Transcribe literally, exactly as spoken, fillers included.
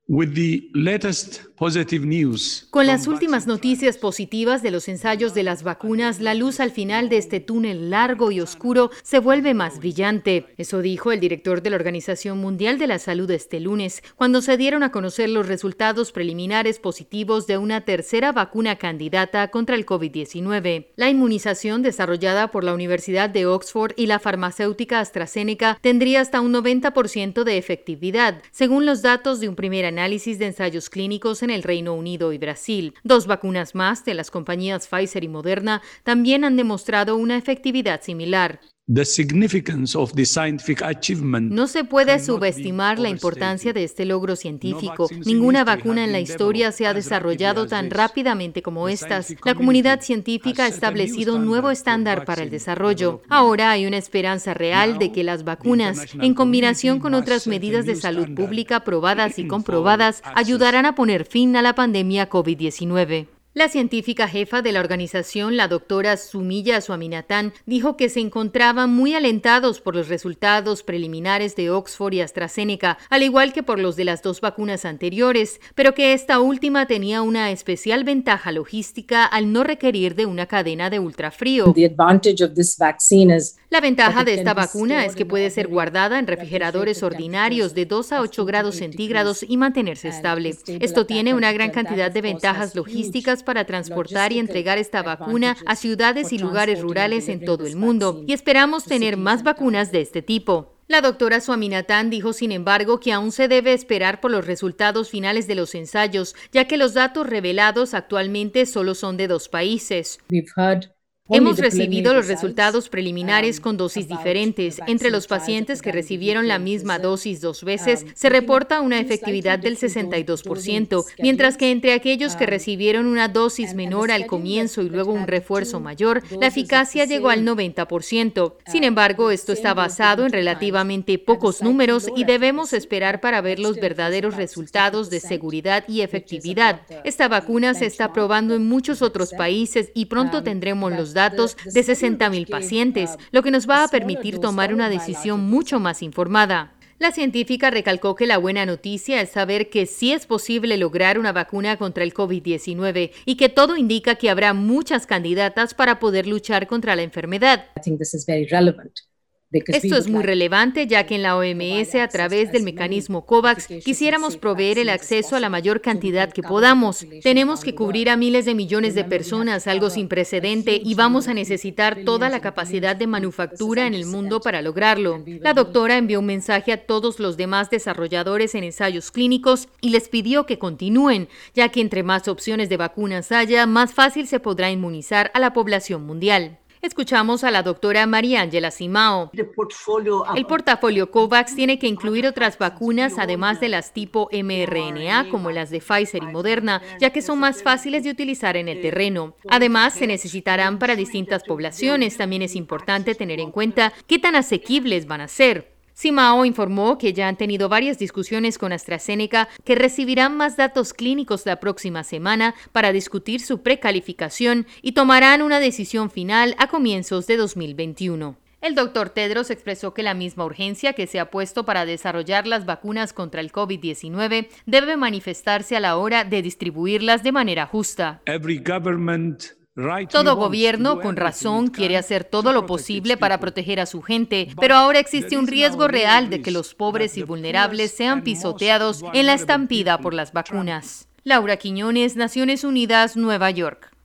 With the latest positive news Con las últimas noticias positivas de los ensayos de las vacunas, la luz al final de este túnel largo y oscuro se vuelve más brillante. Eso dijo el director de la Organización Mundial de la Salud este lunes, cuando se dieron a conocer los resultados preliminares positivos de una tercera vacuna candidata contra el COVID diecinueve. La inmunización desarrollada por la Universidad de Oxford y la farmacéutica AstraZeneca tendría hasta un noventa por ciento de efectividad, según los datos de un primer análisis de ensayos clínicos en el Reino Unido y Brasil. Dos vacunas más de las compañías Pfizer y Moderna también han demostrado una efectividad similar. The significance of the scientific achievement No se puede subestimar la importancia de este logro científico. Ninguna vacuna en la historia se ha desarrollado tan rápidamente como estas. La comunidad científica ha establecido un nuevo estándar para el desarrollo. Ahora hay una esperanza real de que las vacunas, en combinación con otras medidas de salud pública probadas y comprobadas, ayudarán a poner fin a la pandemia COVID diecinueve. La científica jefa de la organización, la doctora Sumiya Swaminathan, dijo que se encontraban muy alentados por los resultados preliminares de Oxford y AstraZeneca, al igual que por los de las dos vacunas anteriores, pero que esta última tenía una especial ventaja logística al no requerir de una cadena de ultrafrío. La ventaja de esta vacuna es que puede ser guardada en refrigeradores ordinarios de dos a ocho grados centígrados y mantenerse estable. Esto tiene una gran cantidad de ventajas logísticas para transportar y entregar esta vacuna a ciudades y lugares rurales en todo el mundo, y esperamos tener más vacunas de este tipo. La doctora Swaminathan dijo, sin embargo, que aún se debe esperar por los resultados finales de los ensayos, ya que los datos revelados actualmente solo son de dos países. Hemos recibido los resultados preliminares con dosis diferentes. Entre los pacientes que recibieron la misma dosis dos veces, se reporta una efectividad del sesenta y dos por ciento, mientras que entre aquellos que recibieron una dosis menor al comienzo y luego un refuerzo mayor, la eficacia llegó al noventa por ciento. Sin embargo, esto está basado en relativamente pocos números y debemos esperar para ver los verdaderos resultados de seguridad y efectividad. Esta vacuna se está probando en muchos otros países y pronto tendremos los datos de sesenta mil pacientes, lo que nos va a permitir tomar una decisión mucho más informada. La científica recalcó que la buena noticia es saber que sí es posible lograr una vacuna contra el COVID diecinueve y que todo indica que habrá muchas candidatas para poder luchar contra la enfermedad. Esto es muy relevante, ya que en la O M S, a través del mecanismo COVAX, quisiéramos proveer el acceso a la mayor cantidad que podamos. Tenemos que cubrir a miles de millones de personas, algo sin precedente, y vamos a necesitar toda la capacidad de manufactura en el mundo para lograrlo. La doctora envió un mensaje a todos los demás desarrolladores en ensayos clínicos y les pidió que continúen, ya que entre más opciones de vacunas haya, más fácil se podrá inmunizar a la población mundial. Escuchamos a la doctora Mariangela Simao. El portafolio COVAX tiene que incluir otras vacunas, además de las tipo eme erre ene a, como las de Pfizer y Moderna, ya que son más fáciles de utilizar en el terreno. Además, se necesitarán para distintas poblaciones. También es importante tener en cuenta qué tan asequibles van a ser. Simao informó que ya han tenido varias discusiones con AstraZeneca, que recibirán más datos clínicos la próxima semana para discutir su precalificación y tomarán una decisión final a comienzos de dos mil veintiuno. El doctor Tedros expresó que la misma urgencia que se ha puesto para desarrollar las vacunas contra el COVID diecinueve debe manifestarse a la hora de distribuirlas de manera justa. Every government Todo gobierno, con razón, quiere hacer todo lo posible para proteger a su gente, pero ahora existe un riesgo real de que los pobres y vulnerables sean pisoteados en la estampida por las vacunas. Laura Quiñones, Naciones Unidas, Nueva York.